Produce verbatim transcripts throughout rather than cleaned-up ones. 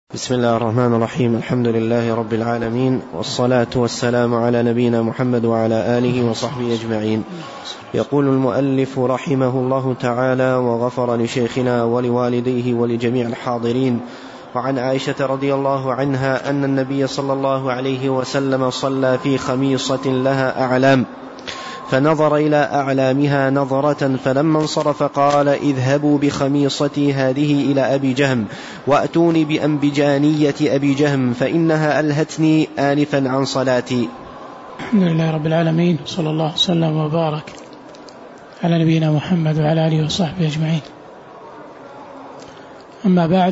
بسم الله الرحمن الرحيم. الحمد لله رب العالمين، والصلاة والسلام على نبينا محمد وعلى آله وصحبه أجمعين. يقول المؤلف رحمه الله تعالى وغفر لشيخنا ولوالديه ولجميع الحاضرين: وعن عائشة رضي الله عنها أن النبي صلى الله عليه وسلم صلى في خميصة لها أعلام، فنظر إلى أعلامها نظرة، فلما انصرف قال: اذهبوا بخميصتي هذه إلى أبي جهم وأتوني بأنبجانية أبي جهم فإنها ألهتني آنفا عن صلاتي. الحمد لله رب العالمين، صلى الله وسلم وبارك على نبينا محمد وعلى آله وصحبه أجمعين. أما بعد،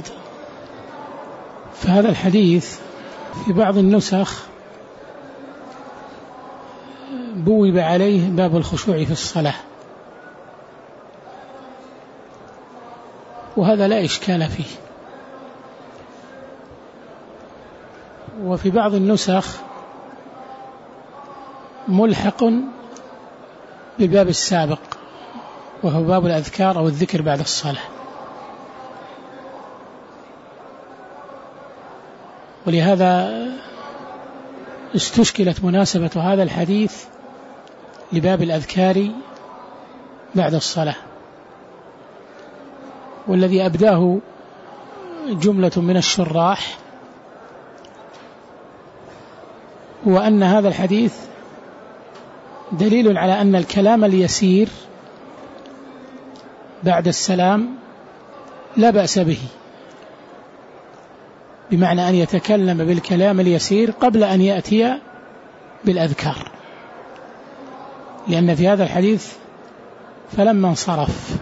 فهذا الحديث في بعض النسخ بوب عليه باب الخشوع في الصلاة، وهذا لا إشكال فيه. وفي بعض النسخ ملحق بالباب السابق، وهو باب الأذكار أو الذكر بعد الصلاة. ولهذا استشكلت مناسبة هذا الحديث لباب الأذكار بعد الصلاة، والذي أبداه جملة من الشراح هو أن هذا الحديث دليل على أن الكلام اليسير بعد السلام لا بأس به، بمعنى أن يتكلم بالكلام اليسير قبل أن يأتي بالأذكار، لأن في هذا الحديث فلما انصرف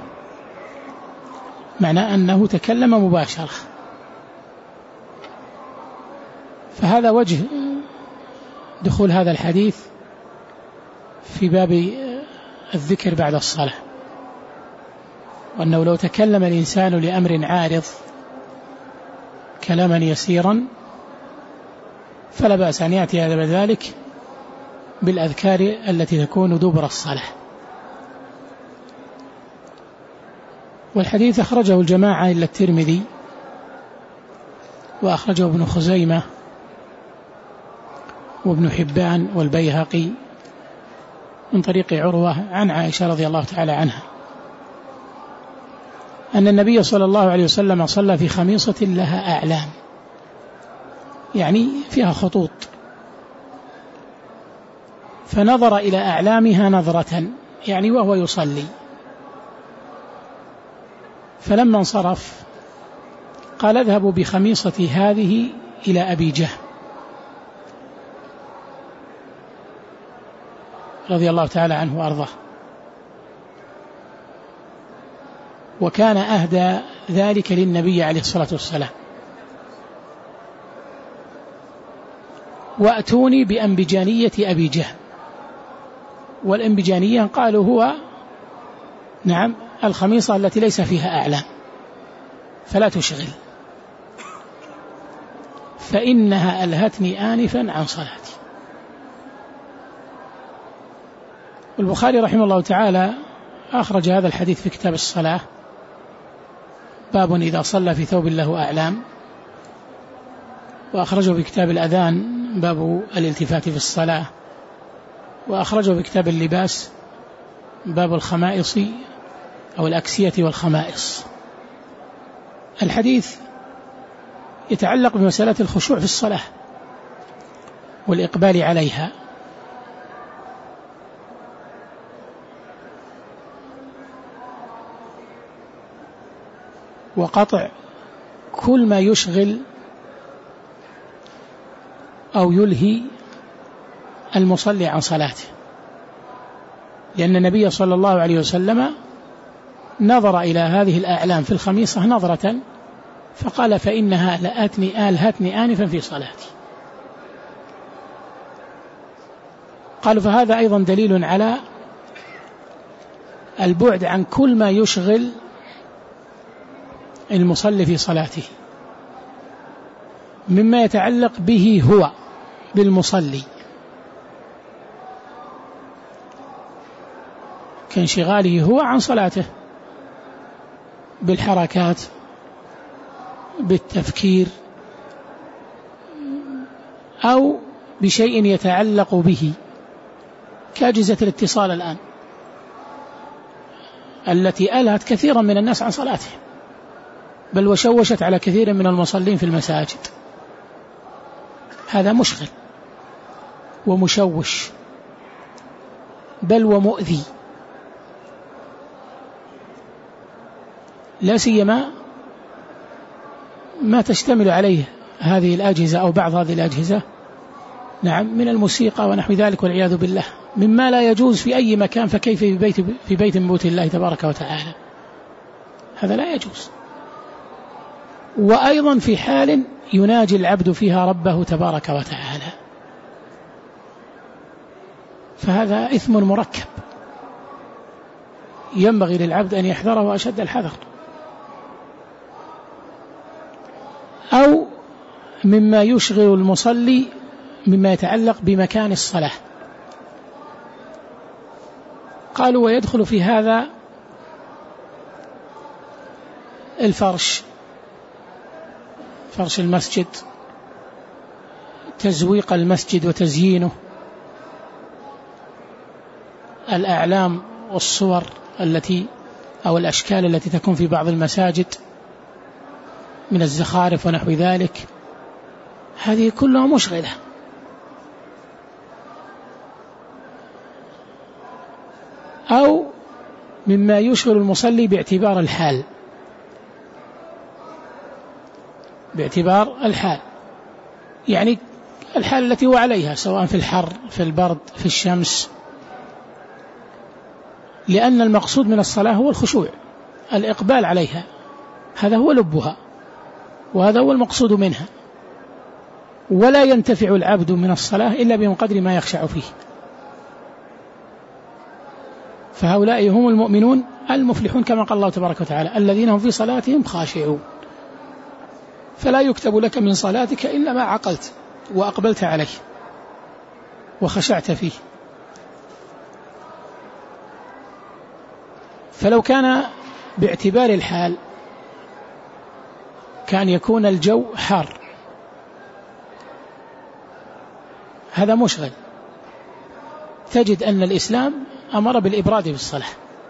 معنى أنه تكلم مباشرة. فهذا وجه دخول هذا الحديث في باب الذكر بعد الصلاة، وأنه لو تكلم الإنسان لأمر عارض كلاما يسيرا فلا بأس أن يأتي هذا بذلك بالأذكار التي تكون دبر الصلاة. والحديث أخرجه الجماعة إلا الترمذي، وأخرجه ابن خزيمة وابن حبان والبيهقي من طريق عروة عن عائشة رضي الله تعالى عنها أن النبي صلى الله عليه وسلم صلى في خميصة لها أعلام، يعني فيها خطوط، فنظر إلى أعلامها نظرة، يعني وهو يصلي، فلما انصرف قال: اذهبوا بخميصتي هذه إلى أبي جهم رضي الله تعالى عنه وأرضاه. وكان أهدى ذلك للنبي عليه الصلاة والسلام. وأتوني بأنبجانية أبي جهم. والأنبجانية قالوا هو نعم الخميصة التي ليس فيها أعلام فلا تشغل، فإنها ألهتني آنفا عن صلاتي. البخاري رحمه الله تعالى أخرج هذا الحديث في كتاب الصلاة، باب إذا صلى في ثوب له أعلام، وأخرجه في كتاب الأذان باب الالتفات في الصلاة، وأخرجه في كتاب اللباس باب الخمائص أو الأكسية والخمائص. الحديث يتعلق بمسألة الخشوع في الصلاة والإقبال عليها، وقطع كل ما يشغل أو يلهي المصلي عن صلاته، لأن النبي صلى الله عليه وسلم نظر إلى هذه الأعلام في الخميصة نظرة فقال: فإنها لأتني ألهتني آنفا في صلاتي. قالوا فهذا أيضا دليل على البعد عن كل ما يشغل المصلي في صلاته مما يتعلق به هو بالمصلي، كانشغاله هو عن صلاته بالحركات، بالتفكير أو بشيء يتعلق به كأجهزة الاتصال الآن التي ألهت كثيرا من الناس عن صلاتهم، بل وشوشت على كثير من المصلين في المساجد. هذا مشغل ومشوش بل ومؤذي، لا سيما ما تشتمل عليه هذه الأجهزة أو بعض هذه الأجهزة، نعم، من الموسيقى ونحو ذلك والعياذ بالله، مما لا يجوز في أي مكان، فكيف في بيت في بيت من بيوت الله تبارك وتعالى؟ هذا لا يجوز. وأيضا في حال يناجي العبد فيها ربه تبارك وتعالى، فهذا إثم مركب ينبغي للعبد أن يحذره أشد الحذر. أو مما يشغل المصلي مما يتعلق بمكان الصلاة. قالوا ويدخل في هذا الفرش، فرش المسجد، تزويق المسجد وتزيينه، الأعلام والصور التي أو الأشكال التي تكون في بعض المساجد من الزخارف ونحو ذلك، هذه كلها مشغلة. أو مما يشغل المصلي باعتبار الحال، باعتبار الحال يعني الحال التي هو عليها، سواء في الحر في البرد في الشمس، لأن المقصود من الصلاة هو الخشوع، الإقبال عليها، هذا هو لبها وهذا هو المقصود منها، ولا ينتفع العبد من الصلاة إلا بقدر ما يخشع فيه. فهؤلاء هم المؤمنون المفلحون كما قال الله تبارك وتعالى الذين هم في صلاتهم خاشعون. فلا يكتب لك من صلاتك إلا ما عقلت وأقبلت عليه وخشعت فيه. فلو كان باعتبار الحال كان يكون الجو حار، هذا مشغل. تجد أن الإسلام أمر بالإبراد بالصلاة،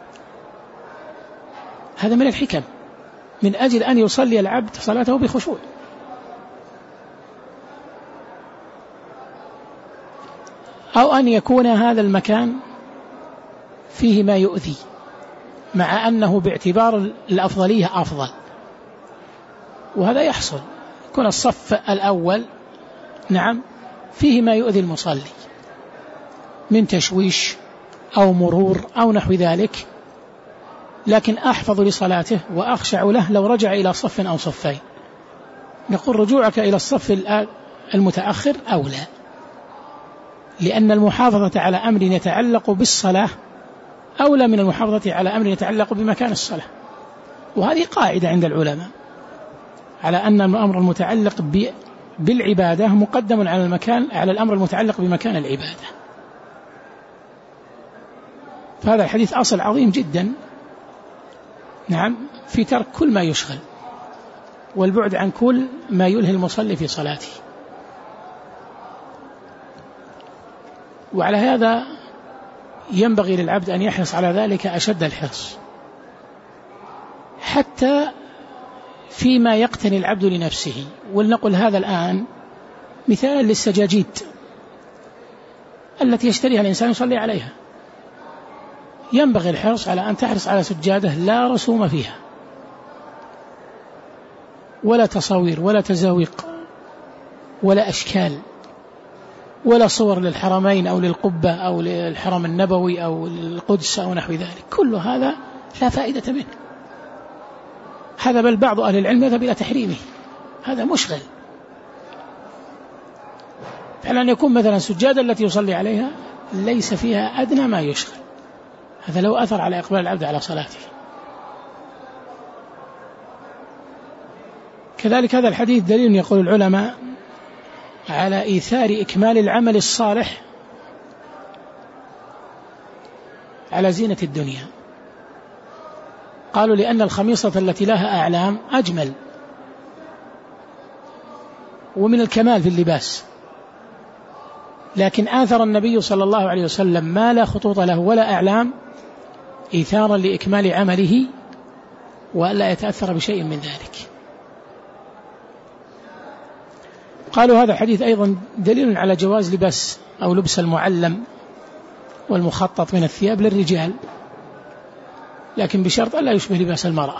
هذا من الحكم، من أجل أن يصلي العبد صلاته بخشوع. أو أن يكون هذا المكان فيه ما يؤذي، مع أنه باعتبار الأفضلية أفضل، وهذا يحصل، يكون الصف الأول نعم فيه ما يؤذي المصلي من تشويش أو مرور أو نحو ذلك، لكن أحفظ لصلاته وأخشع له لو رجع إلى صف أو صفين. نقول رجوعك إلى الصف المتأخر أولى، لأن المحافظة على أمر يتعلق بالصلاة أولى من المحافظة على أمر يتعلق بمكان الصلاة. وهذه قاعدة عند العلماء على أن الأمر المتعلق بالعبادة مقدم على المكان على الأمر المتعلق بمكان العبادة. فهذا الحديث أصل عظيم جدا، نعم، في ترك كل ما يشغل والبعد عن كل ما يلهي المصلي في صلاته. وعلى هذا ينبغي للعبد أن يحرص على ذلك أشد الحرص، حتى فيما يقتني العبد لنفسه. ولنقل هذا الآن مثال للسجاجيد التي يشتريها الإنسان يصلي عليها. ينبغي الحرص على أن تحرص على سجادة لا رسوم فيها ولا تصاوير ولا تزاويق ولا أشكال ولا صور للحرمين أو للقبة أو للحرم النبوي أو للقدس أو نحو ذلك. كل هذا لا فائدة منه. هذا بل بعض أهل العلم يذهب إلى تحريمه، هذا مشغل. فعلا يكون مثلا السجادة التي يصلي عليها ليس فيها أدنى ما يشغل، هذا لو أثر على إقبال العبد على صلاته. كذلك هذا الحديث دليل يقول العلماء على إيثار إكمال العمل الصالح على زينة الدنيا. قالوا لأن الخميصة التي لها أعلام أجمل، ومن الكمال في اللباس لكن آثر النبي صلى الله عليه وسلم ما لا خطوط له ولا أعلام إيثارا لإكمال عمله وألا يتأثر بشيء من ذلك. قالوا هذا الحديث أيضا دليل على جواز لباس أو لبس المعلم والمخطط من الثياب للرجال، لكن بشرط ألا يشبه لباس المرأة.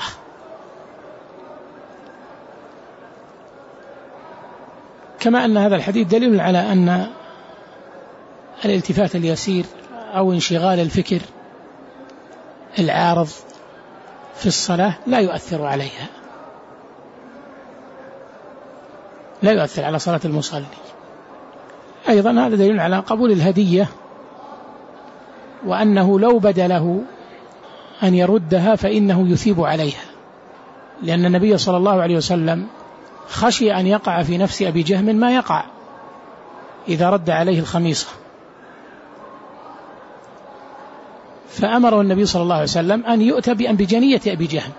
كما أن هذا الحديث دليل على أن الالتفات اليسير أو انشغال الفكر العارض في الصلاة لا يؤثر عليها، لا يؤثر على صلاة المصلي. أيضا هذا دليل على قبول الهدية، وأنه لو بدا له أن يردها فإنه يثيب عليها، لأن النبي صلى الله عليه وسلم خشي أن يقع في نفس أبي جهم ما يقع إذا رد عليه الخميصة، فأمره النبي صلى الله عليه وسلم أن يؤتى بأنبجانية أبي جهم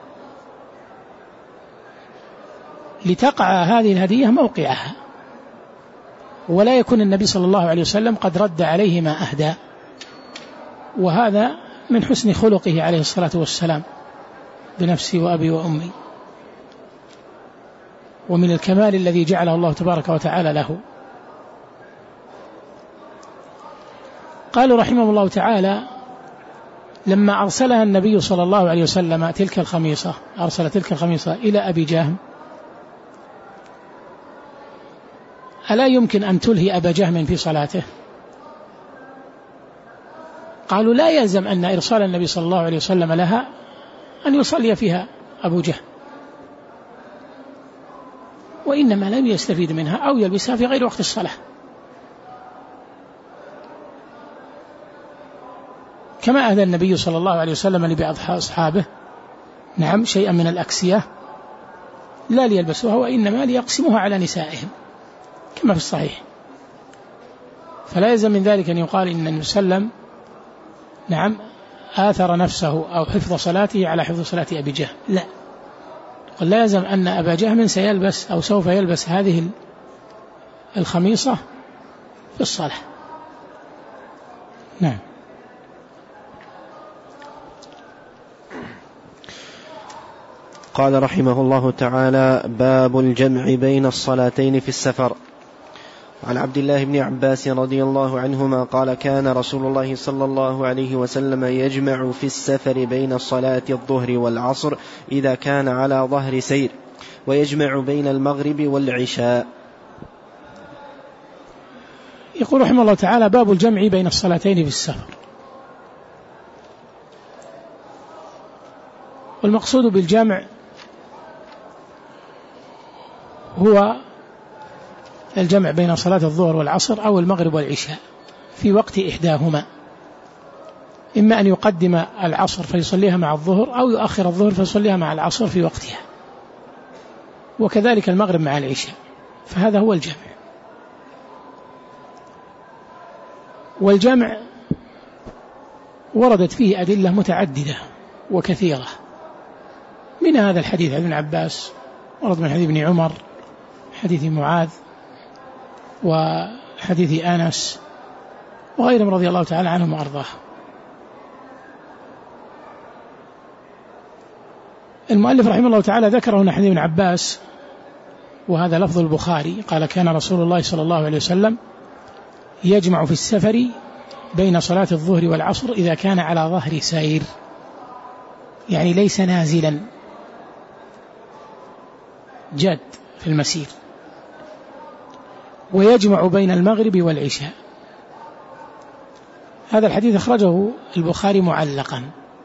لتقع هذه الهدية موقعها، ولا يكون النبي صلى الله عليه وسلم قد رد عليه ما أهدى. وهذا من حسن خلقه عليه الصلاة والسلام بنفسي وأبي وأمي، ومن الكمال الذي جعله الله تبارك وتعالى له. قالوا رحمه الله تعالى: لما أرسلها النبي صلى الله عليه وسلم تلك الخميصة، أرسل تلك الخميصة إلى أبي جهم، ألا يمكن أن تلهي أبا جهم في صلاته؟ قالوا: لا يلزم أن إرسال النبي صلى الله عليه وسلم لها أن يصلي فيها أبو جهم، وإنما لم يستفيد منها أو يلبسها في غير وقت الصلاة. كما أهدى النبي صلى الله عليه وسلم لبعض أصحابه نعم شيئا من الأكسية لا ليلبسوها وإنما ليقسموها على نسائهم كما في الصحيح. فلا يلزم من ذلك أن يقال إن النبي صلى الله عليه وسلم نعم آثر نفسه أو حفظ صلاته على حفظ صلاة أبي جهم، لا، قل لا يلزم أن أبا جهم سيلبس أو سوف يلبس هذه الخميصة في الصلاة. نعم. قال رحمه الله تعالى: باب الجمع بين الصلاتين في السفر. عن عبد الله بن عباس رضي الله عنهما قال: كان رسول الله صلى الله عليه وسلم يجمع في السفر بين صلاة الظهر والعصر إذا كان على ظهر سير، ويجمع بين المغرب والعشاء. يقول رحمه الله تعالى: باب الجمع بين الصلاتين في السفر. والمقصود بالجمع هو الجمع بين صلاة الظهر والعصر أو المغرب والعشاء في وقت إحداهما، إما أن يقدم العصر فيصليها مع الظهر أو يؤخر الظهر فيصليها مع العصر في وقتها، وكذلك المغرب مع العشاء، فهذا هو الجمع. والجمع وردت فيه أدلة متعددة وكثيرة، من هذا الحديث عن ابن عباس، ورد من حديث ابن عمر، حديث معاذ، وحديث أنس، وغيرهم رضي الله تعالى عنهم وأرضاه. المؤلف رحمه الله تعالى ذكر هنا حديث ابن عباس، وهذا لفظ البخاري، قال: كان رسول الله صلى الله عليه وسلم يجمع في السفر بين صلاة الظهر والعصر إذا كان على ظهر سير، يعني ليس نازلا، جاد في المسير، ويجمع بين المغرب والعشاء. هذا الحديث أخرجه البخاري معلقا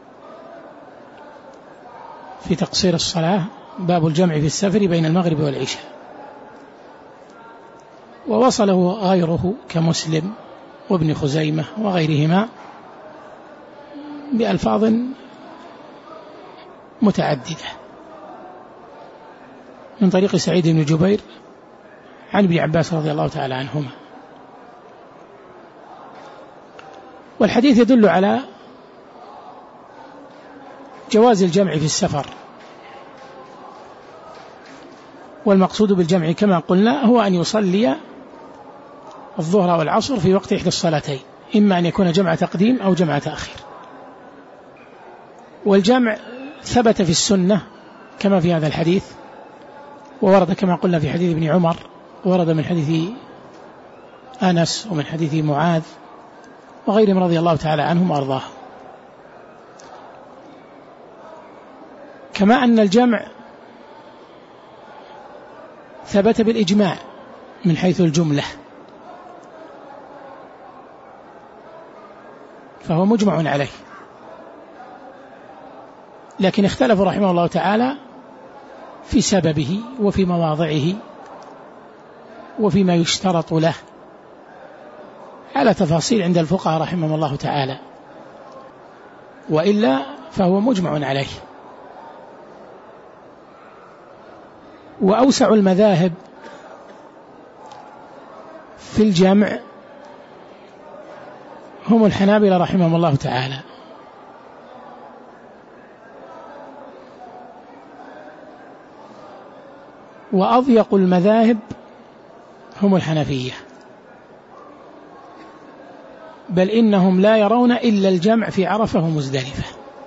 في تقصير الصلاة، باب الجمع في السفر بين المغرب والعشاء، ووصله غيره كمسلم وابن خزيمة وغيرهما بألفاظ متعددة من طريق سعيد بن جبير عن ابن عباس رضي الله تعالى عنهما. والحديث يدل على جواز الجمع في السفر، والمقصود بالجمع كما قلنا هو أن يصلي الظهر والعصر في وقت إحدى الصلاتين، إما أن يكون جمع تقديم أو جمع تأخير. والجمع ثبت في السنة كما في هذا الحديث، وورد كما قلنا في حديث ابن عمر، ورد من حديث أنس ومن حديث معاذ وغيرهم رضي الله تعالى عنهم وأرضاهم. كما أن الجمع ثبت بالإجماع من حيث الجملة، فهو مجمع عليه، لكن اختلفوا رحمه الله تعالى في سببه وفي مواضعه وفيما يشترط له على تفاصيل عند الفقهاء رحمه الله تعالى، وإلا فهو مجمع عليه. وأوسع المذاهب في الجمع هم الحنابلة رحمهم الله تعالى، وأضيق المذاهب هم الحنفية، بل إنهم لا يرون إلا الجمع في عرفة ومزدلفة.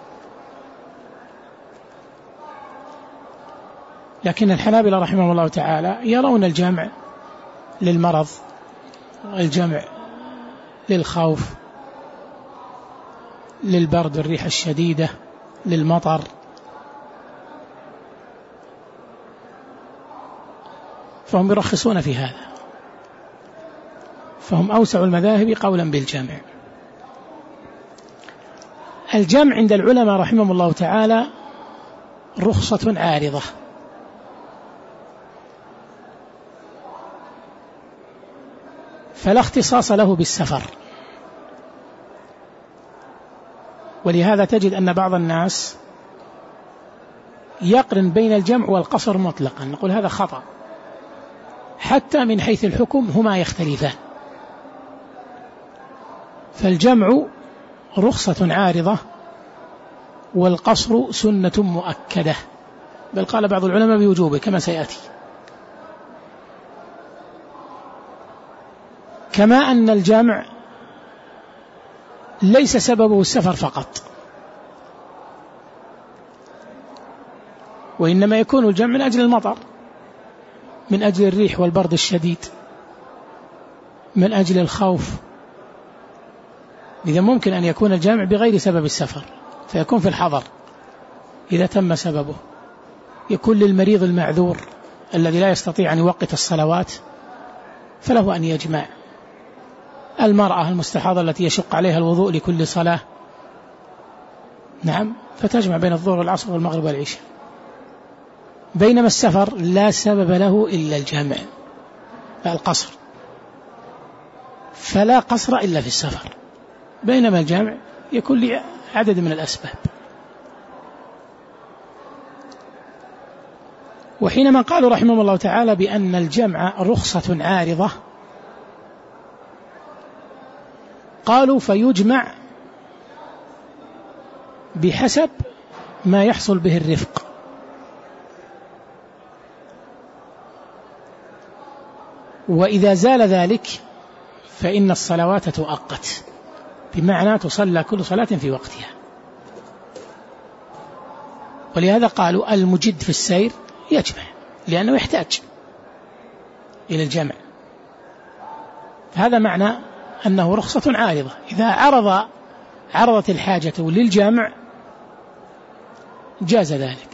لكن الحنابلة رحمهم الله تعالى يرون الجمع للمرض، الجمع للخوف، للبرد والريح الشديدة، للمطر، فهم يرخصون في هذا، فهم أوسع المذاهب قولا بالجمع. الجمع عند العلماء رحمهم الله تعالى رخصة عارضة، فلا اختصاص له بالسفر، ولهذا تجد أن بعض الناس يقرن بين الجمع والقصر مطلقا، نقول هذا خطأ، حتى من حيث الحكم هما يختلفان. فالجمع رخصة عارضة والقصر سنة مؤكدة، بل قال بعض العلماء بوجوبه كما سيأتي. كما أن الجمع ليس سببه السفر فقط، وإنما يكون الجمع من أجل المطر، من أجل الريح والبرد الشديد، من أجل الخوف. إذا ممكن أن يكون الجمع بغير سبب السفر، فيكون في الحضر إذا تم سببه، يكون للمريض المعذور الذي لا يستطيع أن يوقت الصلوات فله أن يجمع، المرأة المستحاضة التي يشق عليها الوضوء لكل صلاة، نعم، فتجمع بين الظهر والعصر والمغرب والعشاء. بينما السفر لا سبب له إلا الجمع، القصر، فلا قصر إلا في السفر، بينما الجمع يكون لعدد من الأسباب. وحينما قالوا رحمه الله تعالى بأن الجمع رخصة عارضة، قالوا فيجمع بحسب ما يحصل به الرفق، وإذا زال ذلك فإن الصلوات تؤقت، بمعنى تصلى كل صلاة في وقتها. ولهذا قالوا المجد في السير يجمع، لأنه يحتاج إلى الجمع. هذا معنى أنه رخصة عارضة، إذا عرض عرضت الحاجة للجمع جاز ذلك.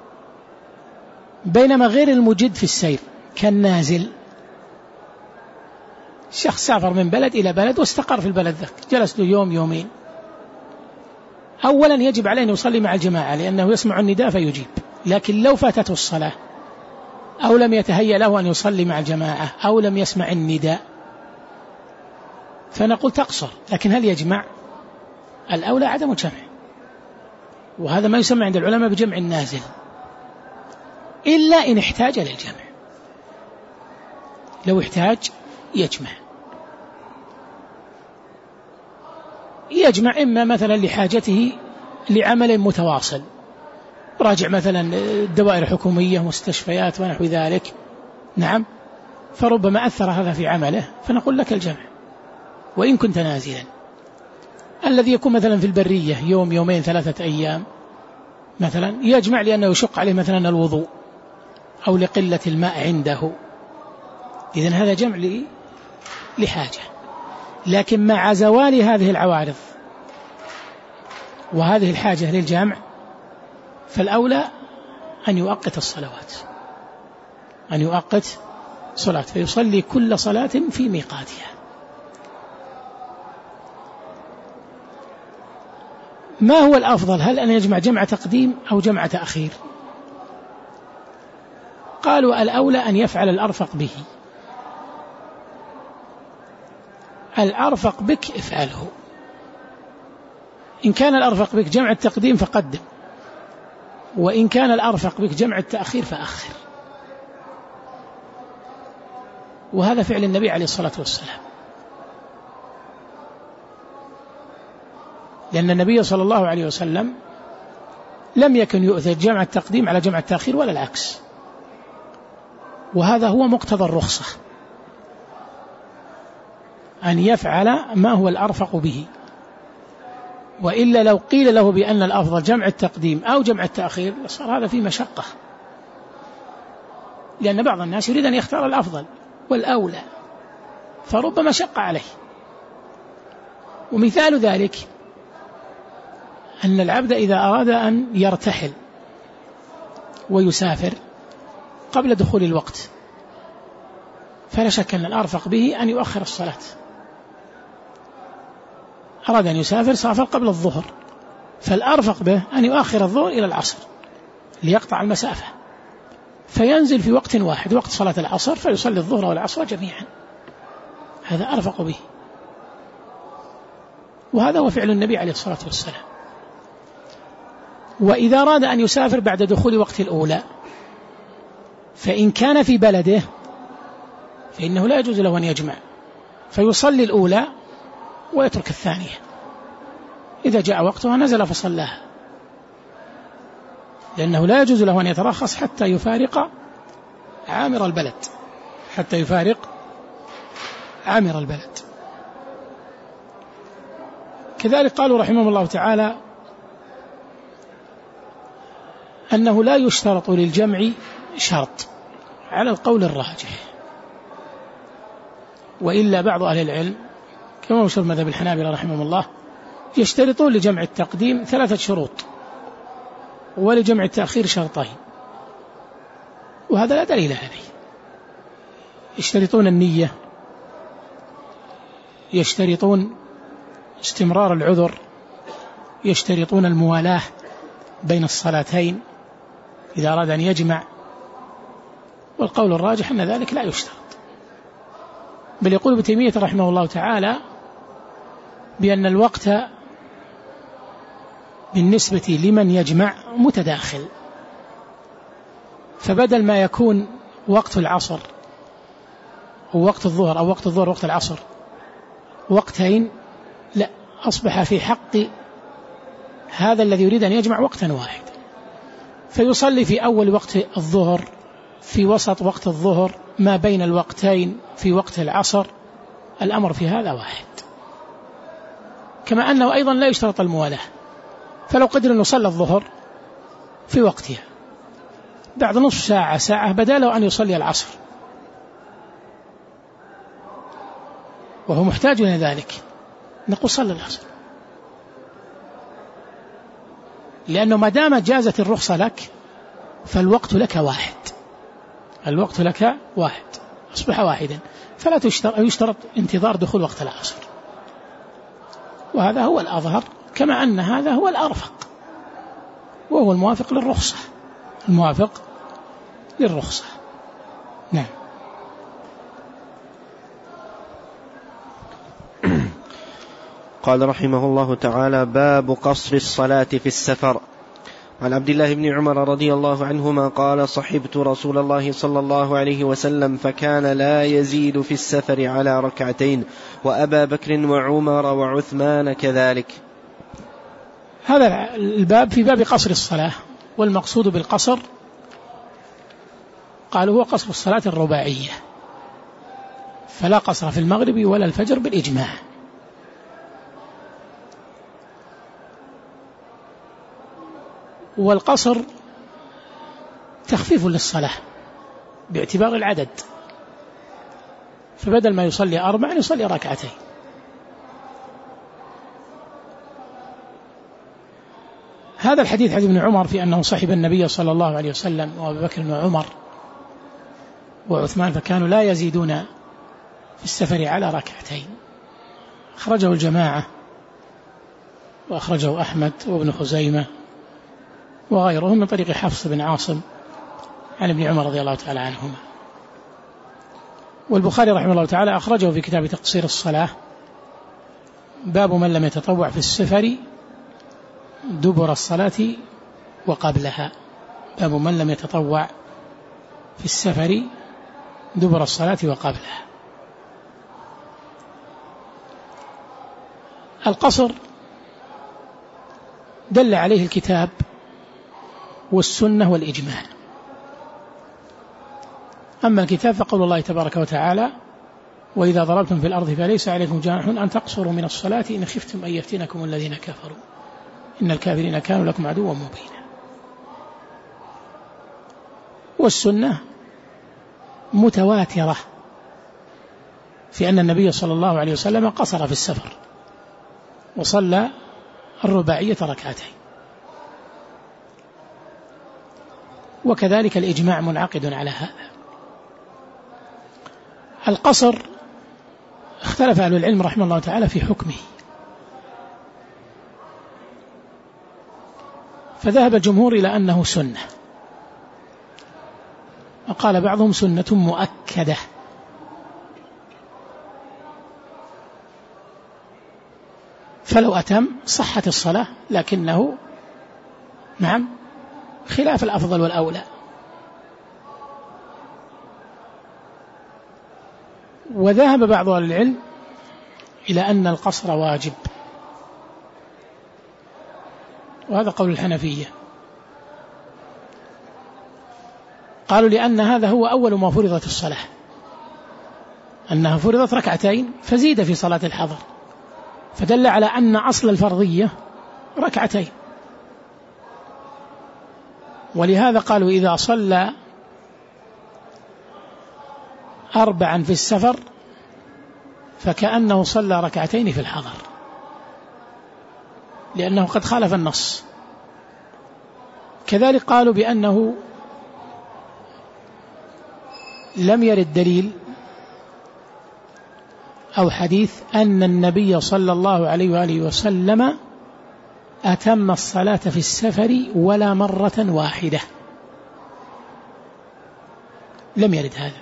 بينما غير المجد في السير كالنازل، شخص سافر من بلد إلى بلد واستقر في البلد ذاك، جلس له يوم يومين، أولا يجب عليه أن يصلي مع الجماعة لأنه يسمع النداء فيجيب، لكن لو فاتته الصلاة أو لم يتهيأ له أن يصلي مع الجماعة أو لم يسمع النداء فنقول تقصر. لكن هل يجمع؟ الأولى عدم الجمع، وهذا ما يسمى عند العلماء بجمع النازل، إلا إن احتاج للجمع، لو احتاج يجمع يجمع إما مثلا لحاجته لعمل متواصل، راجع مثلا دوائر حكومية، مستشفيات ونحو ذلك، نعم، فربما أثر هذا في عمله، فنقول لك الجمع وإن كنت نازلا. الذي يكون مثلا في البرية يوم يومين ثلاثة أيام مثلا يجمع لأنه يشق عليه مثلا الوضوء أو لقلة الماء عنده، إذن هذا جمع لحاجة. لكن مع زوال هذه العوارض وهذه الحاجة للجمع فالأولى أن يؤقت الصلوات، أن يؤقت صلاة، فيصلي كل صلاة في ميقاتها. ما هو الأفضل؟ هل أن يجمع جمع تقديم أو جمع تأخير؟ قالوا الأولى أن يفعل الأرفق به، الأرفق بك افعله. إن كان الأرفق بك جمع التقديم فقدم، وإن كان الأرفق بك جمع التأخير فأخر. وهذا فعل النبي عليه الصلاة والسلام، لأن النبي صلى الله عليه وسلم لم يكن يؤثر جمع التقديم على جمع التأخير ولا العكس، وهذا هو مقتضى الرخصة، أن يفعل ما هو الأرفق به. وإلا لو قيل له بأن الأفضل جمع التقديم أو جمع التأخير صار هذا فيه مشقة، لأن بعض الناس يريد أن يختار الأفضل والأولى، فربما شق عليه. ومثال ذلك أن العبد إذا أراد أن يرتحل ويسافر قبل دخول الوقت فلا شك أن الأرفق به أن يؤخر الصلاة. أراد أن يسافر سافر قبل الظهر، فالأرفق به أن يؤخر الظهر إلى العصر ليقطع المسافة، فينزل في وقت واحد وقت صلاة العصر فيصلي الظهر والعصر جميعا، هذا أرفق به. وهذا هو فعل النبي عليه الصلاة والسلام. وإذا أراد أن يسافر بعد دخول وقت الأولى فإن كان في بلده فإنه لا يجوز له أن يجمع، فيصلي الأولى ويترك الثانية، إذا جاء وقتها نزل فصلاها، لأنه لا يجوز له أن يترخص حتى يفارق عامر البلد، حتى يفارق عامر البلد. كذلك قالوا رحمه الله تعالى أنه لا يشترط للجمع شرط على القول الراجح، وإلا بعض أهل العلم كما مشهور مذهب الحنابلة رحمه الله يشترطون لجمع التقديم ثلاثة شروط ولجمع التأخير شرطين، وهذا لا دليل عليه. يشترطون النية، يشترطون استمرار العذر، يشترطون الموالاة بين الصلاتين إذا أراد أن يجمع، والقول الراجح أن ذلك لا يشترط. بل يقول ابن تيمية رحمه الله تعالى بأن الوقت بالنسبة لمن يجمع متداخل، فبدل ما يكون وقت العصر أو وقت الظهر أو وقت الظهر وقت العصر وقتين، لا، أصبح في حق هذا الذي يريد أن يجمع وقتا واحد، فيصلي في أول وقت الظهر، في وسط وقت الظهر، ما بين الوقتين في وقت العصر، الأمر في هذا واحد. كما أنه أيضا لا يشترط الموالاة، فلو قدر أن يصلي الظهر في وقتها بعد نصف ساعة ساعة بداله أن يصلي العصر وهو محتاج إلى ذلك، نقول صلي العصر، لأنه ما دام جازت الرخصة لك فالوقت لك واحد، الوقت لك واحد أصبح واحدا، فلا يشترط انتظار دخول وقت العصر. وهذا هو الأظهر، كما أن هذا هو الأرفق وهو الموافق للرخصة، الموافق للرخصة. نعم. قال رحمه الله تعالى: باب قصر الصلاة في السفر. عن عبد الله بن عمر رضي الله عنهما قال: صحبت رسول الله صلى الله عليه وسلم فكان لا يزيد في السفر على ركعتين، وأبا بكر وعمر وعثمان كذلك. هذا الباب في باب قصر الصلاة، والمقصود بالقصر قالوا هو قصر الصلاة الرباعية، فلا قصر في المغرب ولا الفجر بالإجماع. والقصر تخفيف للصلاة باعتبار العدد، فبدل ما يصلي أربع يصلي ركعتين. هذا الحديث حديث ابن عمر في أنه صحب النبي صلى الله عليه وسلم وأبي بكر وعمر وعثمان فكانوا لا يزيدون في السفر على ركعتين، أخرجه الجماعة وأخرجه أحمد وابن خزيمة وغيرهم من طريق حفص بن عاصم عن ابن عمر رضي الله تعالى عنهما. والبخاري رحمه الله تعالى أخرجه في كتاب تقصير الصلاة باب من لم يتطوع في السفر دبر الصلاة وقبلها. باب من لم يتطوع في السفر دبر الصلاة وقبلها. القصر دل عليه الكتاب والسنة والإجماع. أما الكتاب فقول الله تبارك وتعالى وإذا ضربتم في الأرض فليس عليكم جناح أن تقصروا من الصلاة إن خفتم أن يفتنكم الذين كفروا إن الكافرين كانوا لكم عدوا مبينا. والسنة متواترة في أن النبي صلى الله عليه وسلم قصر في السفر وصلى الرباعية ركعتين، وكذلك الإجماع منعقد على هذا. القصر اختلف أهل العلم رحمه الله تعالى في حكمه، فذهب الجمهور إلى أنه سنة، وقال بعضهم سنة مؤكدة، فلو أتم صحت الصلاة لكنه نعم خلاف الأفضل والأولى. وذهب بعض أهل العلم إلى أن القصر واجب، وهذا قول الحنفية، قالوا لأن هذا هو أول ما فرضت الصلاة، أنها فرضت ركعتين فزيد في صلاة الحضر، فدل على أن أصل الفرضية ركعتين. ولهذا قالوا إذا صلى أربعا في السفر فكأنه صلى ركعتين في الحضر، لأنه قد خالف النص. كذلك قالوا بأنه لم يرد دليل أو حديث أن النبي صلى الله عليه وآله وسلم أتم الصلاة في السفر ولا مرة واحدة، لم يرد هذا.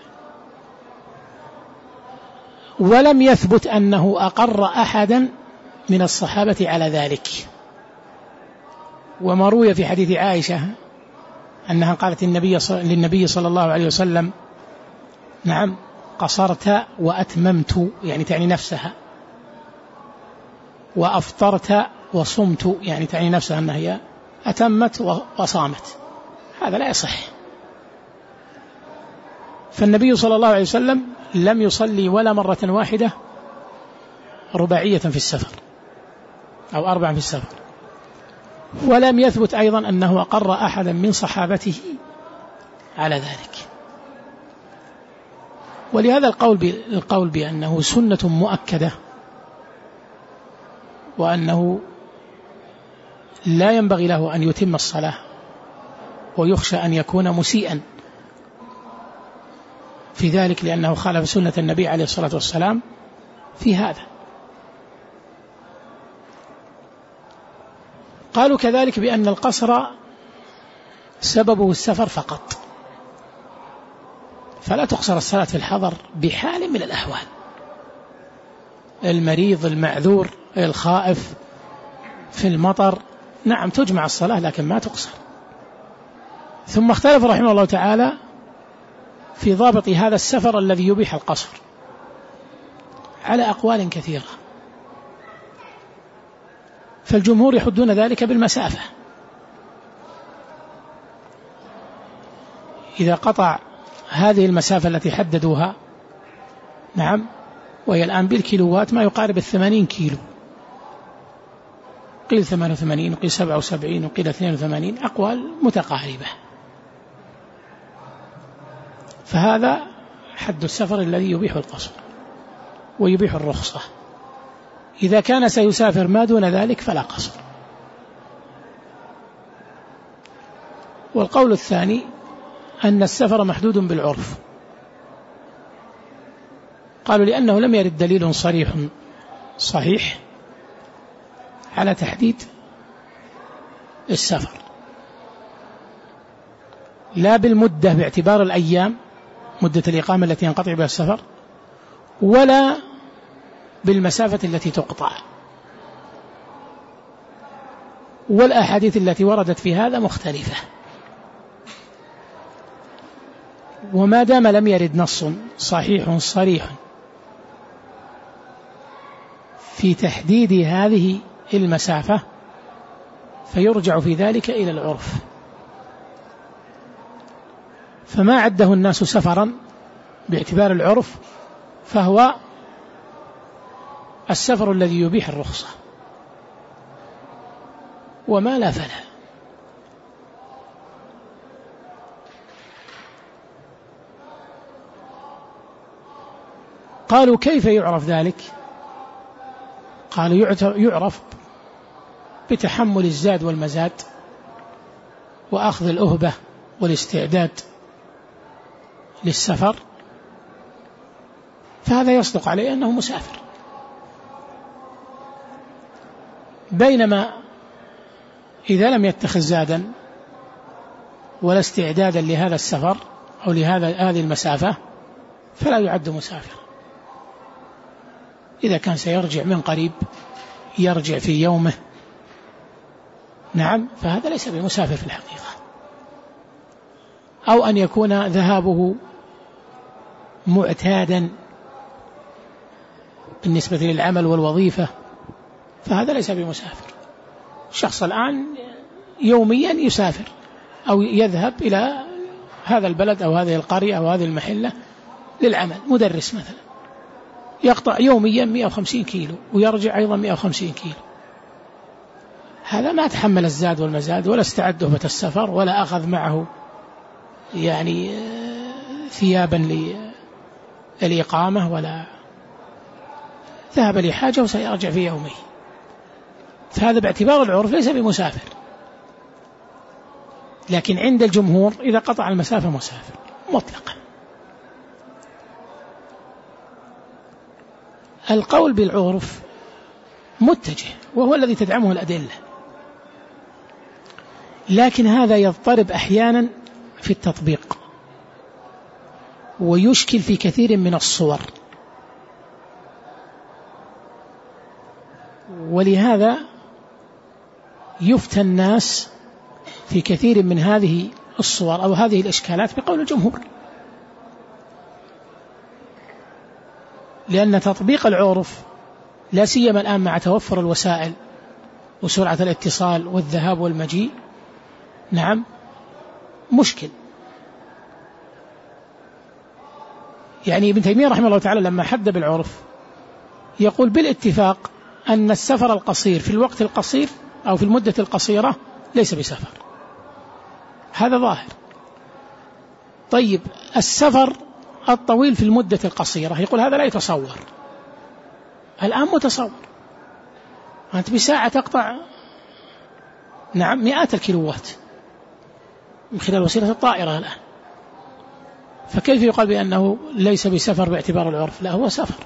ولم يثبت أنه أقر أحدا من الصحابة على ذلك. وما روي في حديث عائشة أنها قالت النبي للنبي صلى الله عليه وسلم نعم قصرت وأتممت، يعني تعني نفسها، وأفطرت وصمت، يعني تعني نفسها أنها هي أتمت وصامت، هذا لا يصح. فالنبي صلى الله عليه وسلم لم يصلي ولا مرة واحدة رباعية في السفر أو أربعا في السفر، ولم يثبت أيضا أنه أقر أحدا من صحابته على ذلك. ولهذا القول القول بأنه سنة مؤكدة وأنه لا ينبغي له أن يتم الصلاة ويخشى أن يكون مسيئا في ذلك لأنه خالف سنة النبي عليه الصلاة والسلام في هذا. قالوا كذلك بأن القصر سببه السفر فقط، فلا تقصر الصلاة في الحضر بحال من الأحوال، المريض، المعذور، الخائف، في المطر، نعم تجمع الصلاة لكن ما تقصر. ثم اختلف رحمه الله تعالى في ضابط هذا السفر الذي يبيح القصر على أقوال كثيرة، فالجمهور يحدون ذلك بالمسافة، إذا قطع هذه المسافة التي حددوها نعم، وهي الآن بالكيلوات ما يقارب الثمانين كيلو، قيل ثمانية وثمانين وقيل سبعة وسبعين وقيل اثنين وثمانين، أقوال متقاربة. فهذا حد السفر الذي يبيح القصر ويبيح الرخصة. إذا كان سيسافر ما دون ذلك فلا قصر. والقول الثاني أن السفر محدود بالعرف، قالوا لأنه لم يرد دليل صريح صحيح على تحديد السفر، لا بالمدة باعتبار الأيام مدة الإقامة التي ينقطع بها السفر، ولا بالمسافة التي تقطع. والأحاديث التي وردت في هذا مختلفة. وما دام لم يرد نص صحيح صريح في تحديد هذه المسافة فيرجع في ذلك إلى العرف. فما عده الناس سفرا باعتبار العرف فهو السفر الذي يبيح الرخصة، وما لا فلا. قالوا كيف يعرف ذلك؟ قالوا يعرف بتحمل الزاد والمزاد وأخذ الأهبة والاستعداد للسفر، فهذا يصدق عليه أنه مسافر. بينما إذا لم يتخذ زادا ولا استعدادا لهذا السفر أو لهذا هذه المسافة فلا يعد مسافر. إذا كان سيرجع من قريب يرجع في يومه، نعم، فهذا ليس بمسافر في الحقيقة. أو أن يكون ذهابه معتادا بالنسبة للعمل والوظيفة، فهذا ليس بمسافر. الشخص الآن يوميا يسافر أو يذهب إلى هذا البلد أو هذه القرية أو هذه المحلة للعمل، مدرس مثلا يقطع يوميا مئة وخمسين كيلو ويرجع أيضا مئة وخمسين كيلو، هذا ما تحمل الزاد والمزاد ولا استعد أهبة السفر ولا أخذ معه يعني ثيابا للإقامة، ولا ذهب لحاجة وسيرجع في يومه، فهذا باعتبار العرف ليس بمسافر. لكن عند الجمهور إذا قطع المسافة مسافر مطلقا. القول بالعرف متجه وهو الذي تدعمه الأدلة، لكن هذا يضطرب أحيانا في التطبيق ويشكل في كثير من الصور، ولهذا يفتى الناس في كثير من هذه الصور أو هذه الإشكالات بقول الجمهور، لأن تطبيق العرف لا سيما الآن مع توفر الوسائل وسرعة الاتصال والذهاب والمجيء، نعم، مشكل. يعني ابن تيمية رحمه الله تعالى لما حد بالعرف يقول بالاتفاق أن السفر القصير في الوقت القصير أو في المدة القصيرة ليس بسفر، هذا ظاهر. طيب السفر الطويل في المدة القصيرة يقول هذا لا يتصور، الآن متصور، أنت بساعة تقطع نعم مئات الكيلوات من خلال وسيلة الطائرة الآن، فكيف يقال بأنه ليس بسفر باعتبار العرف؟ لا، هو سفر.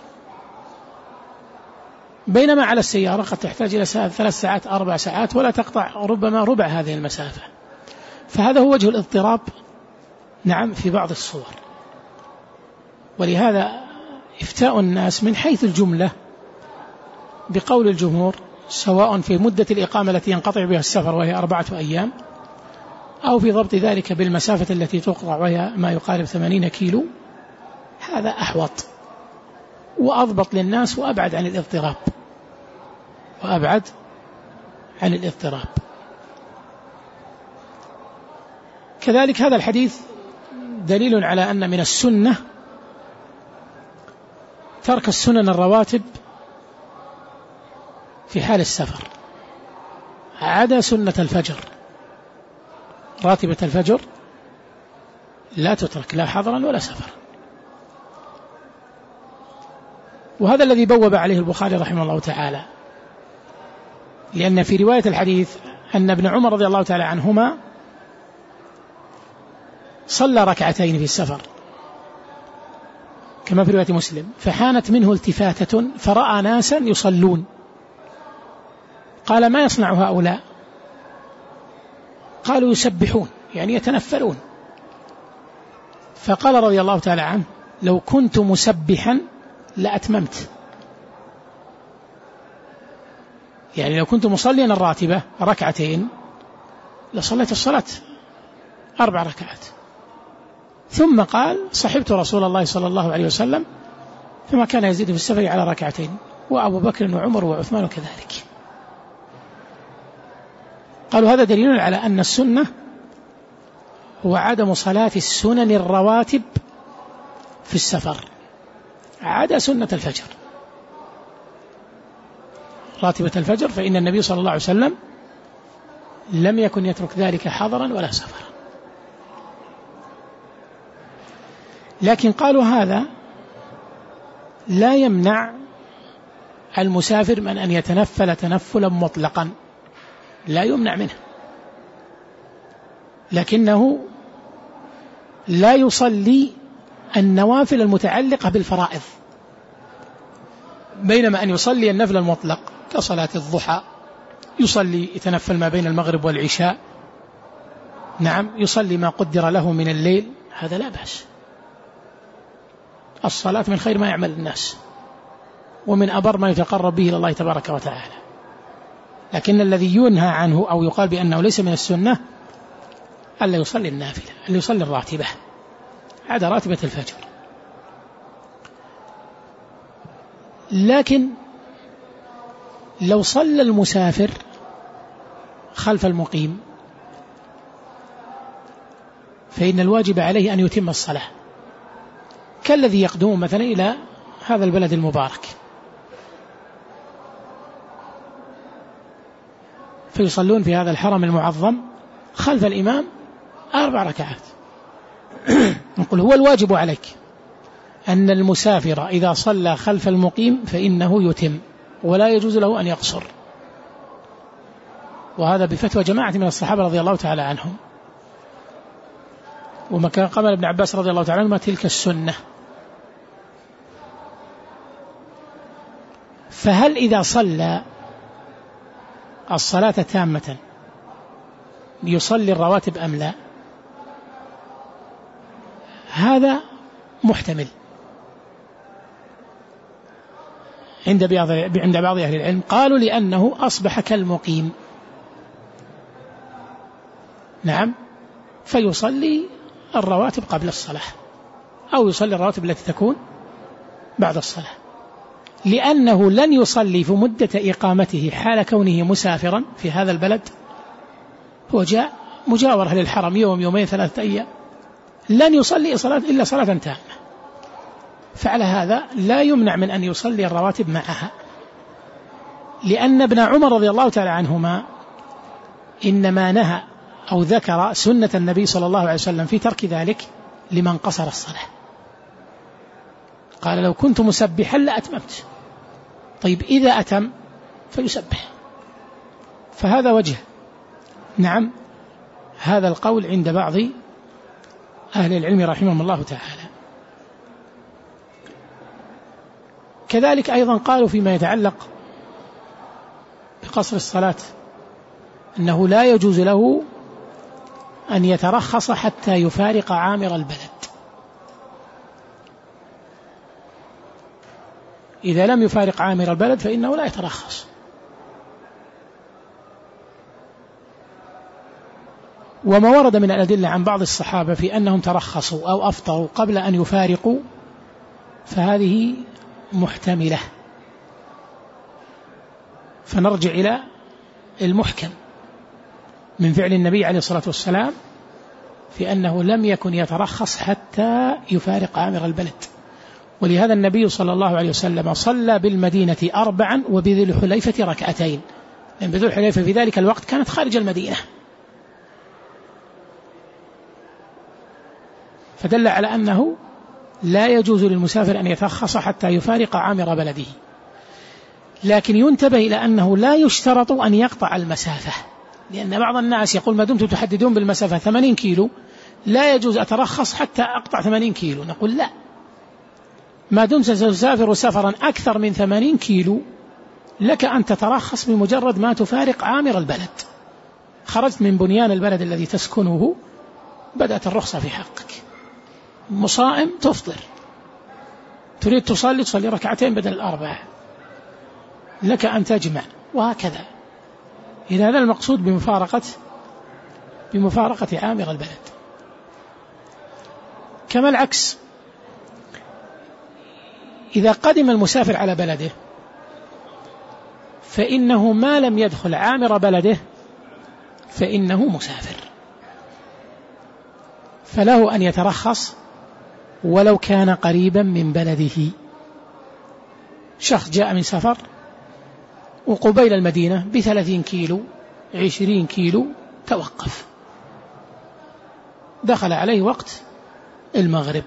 بينما على السيارة قد تحتاج إلى ثلاث ساعات أربع ساعات ولا تقطع ربما ربع هذه المسافة، فهذا هو وجه الاضطراب نعم في بعض الصور. ولهذا إفتاء الناس من حيث الجملة بقول الجمهور سواء في مدة الإقامة التي ينقطع بها السفر وهي أربعة أيام أو في ضبط ذلك بالمسافة التي تقطع وهي ما يقارب ثمانين كيلو، هذا أحوط وأضبط للناس وأبعد عن الاضطراب وأبعد عن الاضطراب. كذلك هذا الحديث دليل على أن من السنة ترك السنن الرواتب في حال السفر عدا سنة الفجر. راتبة الفجر لا تترك لا حضرا ولا سفر. وهذا الذي بوب عليه البخاري رحمه الله تعالى، لأن في رواية الحديث أن ابن عمر رضي الله تعالى عنهما صلى ركعتين في السفر كما في رواية مسلم، فحانت منه التفاتة فرأى ناسا يصلون، قال: ما يصنع هؤلاء؟ قالوا: يسبحون، يعني يتنفلون. فقال رضي الله تعالى عنه: لو كنت مسبحا لأتممت، يعني لو كنت مصليا الراتبة ركعتين لصليت الصلاة أربع ركعات. ثم قال: صحبت رسول الله صلى الله عليه وسلم فما كان يزيد في السفر على ركعتين، وأبو بكر وعمر وعثمان كذلك. قالوا هذا دليل على أن السنة هو عدم صلاة السنن الرواتب في السفر عدا سنة الفجر. راتبة الفجر فإن النبي صلى الله عليه وسلم لم يكن يترك ذلك حضرا ولا سفرا. لكن قالوا هذا لا يمنع المسافر من أن يتنفل تنفلا مطلقا، لا يمنع منه، لكنه لا يصلي النوافل المتعلقة بالفرائض، بينما أن يصلي النفل المطلق كصلاة الضحى، يصلي يتنفل ما بين المغرب والعشاء، نعم، يصلي ما قدر له من الليل، هذا لا بأس. الصلاة من خير ما يعمل الناس، ومن أبر ما يتقرب به إلى الله تبارك وتعالى. لكن الذي ينهى عنه أو يقال بأنه ليس من السنة ألا يصلي النافلة، ألا يصلي الراتبة عدا راتبة الفجر. لكن لو صلى المسافر خلف المقيم فإن الواجب عليه أن يتم الصلاة، كالذي يقدم مثلا إلى هذا البلد المبارك فيصلون في هذا الحرم المعظم خلف الإمام أربع ركعات. نقول هو الواجب عليك أن المسافر إذا صلى خلف المقيم فإنه يتم، ولا يجوز له أن يقصر، وهذا بفتوى جماعة من الصحابة رضي الله تعالى عنهم، وما كان قبل ابن عباس رضي الله تعالى عنهما تلك السنة. فهل إذا صلى الصلاة تامة يصلي الرواتب أم لا؟ هذا محتمل عند بعض عند بعض أهل العلم، قالوا لأنه أصبح كالمقيم، نعم، فيصلي الرواتب قبل الصلاة أو يصلي الرواتب التي تكون بعد الصلاة، لأنه لن يصلي في مدة إقامته حال كونه مسافرا في هذا البلد، هو جاء مجاورة للحرم يوم يومين ثلاثة أيام، لن يصلي صلاة إلا صلاة تامة، فعلى هذا لا يمنع من أن يصلي الرواتب معها، لأن ابن عمر رضي الله تعالى عنهما إنما نهى أو ذكر سنة النبي صلى الله عليه وسلم في ترك ذلك لمن قصر الصلاة، قال: لو كنت مسبحا لأتممت. طيب إذا أتم فيسبح، فهذا وجه، نعم، هذا القول عند بعض أهل العلم رحمهم الله تعالى. كذلك أيضا قالوا فيما يتعلق بقصر الصلاة أنه لا يجوز له أن يترخص حتى يفارق عامر البلد، إذا لم يفارق عامر البلد فإنه لا يترخص. وما ورد من الأدلة عن بعض الصحابة في أنهم ترخصوا أو أفطروا قبل أن يفارقوا فهذه محتملة، فنرجع إلى المحكم من فعل النبي عليه الصلاة والسلام في أنه لم يكن يترخص حتى يفارق عامر البلد، ولهذا النبي صلى الله عليه وسلم صلى بالمدينة أربعا وبذي الحليفة ركعتين، لأن بذي الحليفة في ذلك الوقت كانت خارج المدينة، فدل على أنه لا يجوز للمسافر أن يترخص حتى يفارق عامر بلده. لكن ينتبه إلى أنه لا يشترط أن يقطع المسافة، لأن بعض الناس يقول ما دمتم تحددون بالمسافة ثمانين كيلو لا يجوز أترخص حتى أقطع ثمانين كيلو. نقول لا، ما دمت تسافر سفرا أكثر من ثمانين كيلو لك أن تترخص بمجرد ما تفارق عامر البلد، خرجت من بنيان البلد الذي تسكنه بدأت الرخصة في حقك. مصائم تفطر، تريد تصلي تصلي ركعتين بدل الأربع، لك أن تجمع، وهكذا. إذا هذا المقصود بمفارقة بمفارقة عامر البلد. كما العكس، إذا قدم المسافر على بلده فإنه ما لم يدخل عامر بلده فإنه مسافر، فله أن يترخص ولو كان قريبا من بلده. شخص جاء من سفر وقبيل المدينة بثلاثين كيلو عشرين كيلو توقف، دخل عليه وقت المغرب،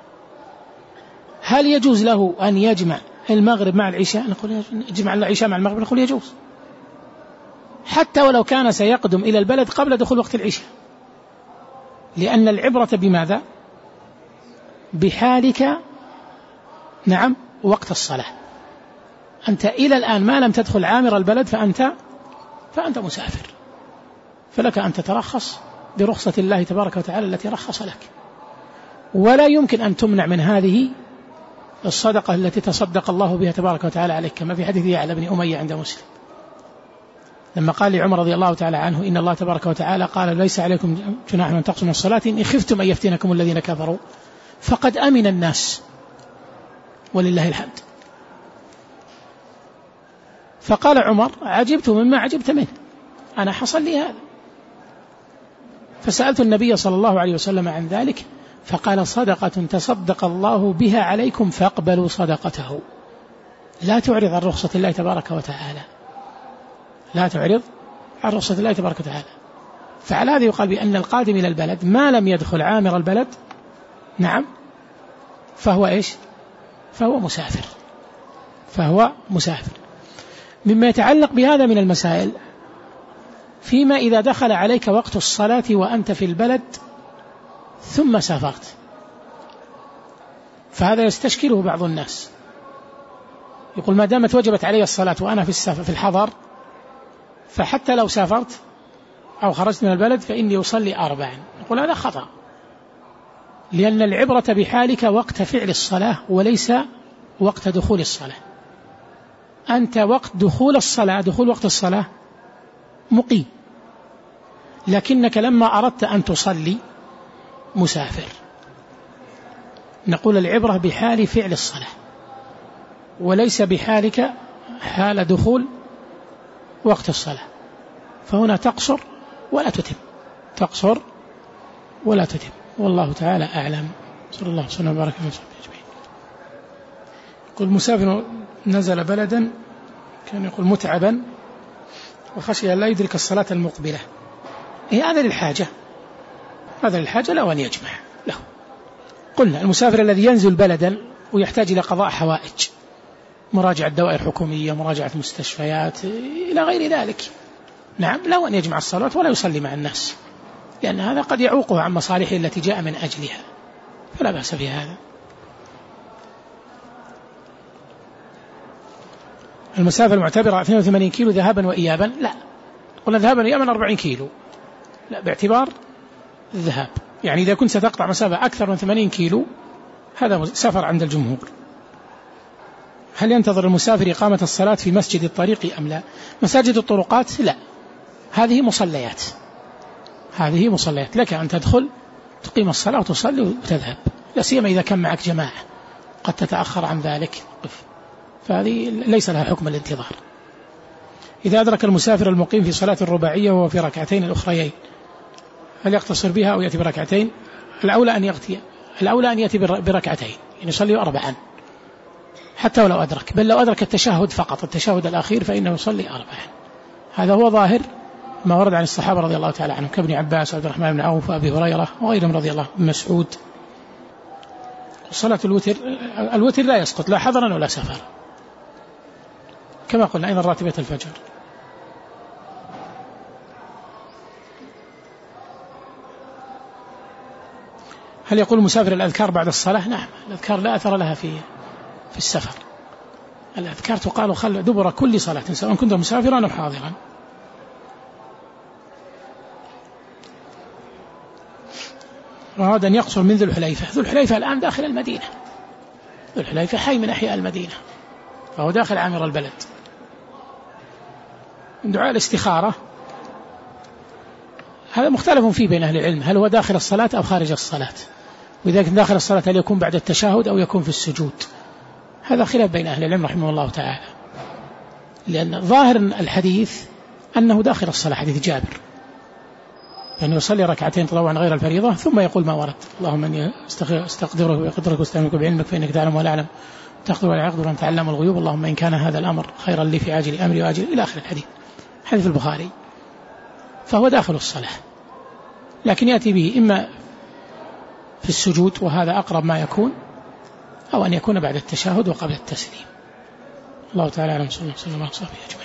هل يجوز له أن يجمع المغرب مع العشاء؟ نقول يجمع العشاء مع المغرب، نقول يجوز، حتى ولو كان سيقدم إلى البلد قبل دخول وقت العشاء، لأن العبرة بماذا؟ بحالك. نعم، وقت الصلاة. أنت إلى الآن ما لم تدخل عامر البلد فأنت فأنت مسافر، فلك أن تترخص برخصة الله تبارك وتعالى التي رخص لك، ولا يمكن أن تمنع من هذه الصدقة التي تصدق الله بها تبارك وتعالى عليك، كما في حديث يعلى بن أمية عند مسلم لما قال لعمر رضي الله تعالى عنه إن الله تبارك وتعالى قال ليس عليكم جناح أن تقصروا من الصلاة إن خفتم أن يفتنكم الذين كفروا فقد أمن الناس ولله الحمد. فقال عمر عجبت مما عجبت منه، أنا حصل لي هذا، فسألت النبي صلى الله عليه وسلم عن ذلك فقال صدقة تصدق الله بها عليكم فاقبلوا صدقته. لا تعرض عن رخصة الله تبارك وتعالى، لا تعرض عن رخصة الله تبارك وتعالى. فعلى هذا يقال بأن القادم إلى البلد ما لم يدخل عامر البلد نعم فهو إيش؟ فهو مسافر، فهو مسافر. مما يتعلق بهذا من المسائل، فيما إذا دخل عليك وقت الصلاة وأنت في البلد ثم سافرت، فهذا يستشكله بعض الناس، يقول ما دامت وجبت علي الصلاة وأنا في السفر في الحضر فحتى لو سافرت أو خرجت من البلد فإني أصلي أربعا. يقول هذا خطأ، لأن العبرة بحالك وقت فعل الصلاة وليس وقت دخول الصلاة. أنت وقت دخول الصلاة دخول وقت الصلاة مقيم، لكنك لما أردت أن تصلي مسافر. نقول العبرة بحال فعل الصلاة وليس بحالك حال دخول وقت الصلاة، فهنا تقصر ولا تتم، تقصر ولا تتم، والله تعالى أعلم. صلى الله عليه وسلم وبارك على محمد أجمعين. يقول مسافر نزل بلدا كان يقول متعبا وخشي لا يدرك الصلاة المقبلة، إيه هذا للحاجة، هذا للحاجة له أن يجمع له. قلنا المسافر الذي ينزل بلدا ويحتاج إلى قضاء حوائج، مراجعة دوائر حكومية، مراجعة مستشفيات إلى غير ذلك، نعم له أن يجمع الصلاة ولا يصلي مع الناس، لأن هذا قد يعوقه عن مصالحه التي جاء من أجلها، فلا بأس في هذا. المسافة المعتبرة اثنين وثمانين كيلو ذهابا وإيابا، لا، قلنا ذهابا وإيابا أربعين كيلو، لا، باعتبار الذهاب، يعني إذا كنت ستقطع مسافة أكثر من ثمانين كيلو هذا سفر عند الجمهور. هل ينتظر المسافر إقامة الصلاة في مسجد الطريق أم لا؟ مساجد الطرقات لا، هذه مصليات، هذه مصليات لك أن تدخل تقيم الصلاة وتصلي وتذهب، لا سيما إذا كان معك جماعة قد تتأخر عن ذلك، فهذه ليس لها حكم الانتظار. إذا أدرك المسافر المقيم في صلاة الرباعية وهو في ركعتين الأخريين هل يقتصر بها أو يأتي بركعتين؟ الأولى أن يأتي الأولى أن يأتي بركعتين، يعني يصلي أربعا، حتى ولو أدرك، بل لو أدرك التشهد فقط، التشهد الأخير، فإنه يصلي أربعا. هذا هو ظاهر ما ورد عن الصحابة رضي الله تعالى عنهم كابن عباس وعبد الرحمن بن عوف وأبي هريرة وغيرهم رضي الله عنهم، مسعود. صلاة الوتر، الوتر لا يسقط لا حضرا ولا سفر، كما قلنا أيضا راتبة الفجر. هل يقول مسافر الأذكار بعد الصلاة؟ نعم، الأذكار لا أثر لها في في السفر، الأذكار تقال خل دبر كل صلاة سواء كنت مسافرا أو حاضرا. أراد أن يقصر من ذو الحليفة، ذو الحليفة الآن داخل المدينة، ذو الحليفة حي من أحياء المدينة، فهو داخل عامر البلد. دعاء الاستخارة هذا مختلف فيه بين أهل العلم، هل هو داخل الصلاة أو خارج الصلاة؟ وإذا كان داخل الصلاة هل يكون بعد التشهد أو يكون في السجود؟ هذا خلاف بين أهل العلم رحمه الله تعالى، لأن ظاهر الحديث أنه داخل الصلاة، حديث جابر، يعني يصلي ركعتين تطوعا غير الفريضة ثم يقول ما ورد: اللهم أني أستقدرك وأقدرك واستعينك بعلمك فإنك تعلم ولا أعلم، تقدر ولا يقدر أن تعلم الغيوب، اللهم إن كان هذا الأمر خيرا لي في عاجل أمري وآجل، إلى آخر الحديث، حديث البخاري. فهو داخل الصلاة، لكن يأتي به إما في السجود وهذا أقرب ما يكون، أو أن يكون بعد التشهد وقبل التسليم. الله تعالى أعلم، صلى الله عليه وسلم.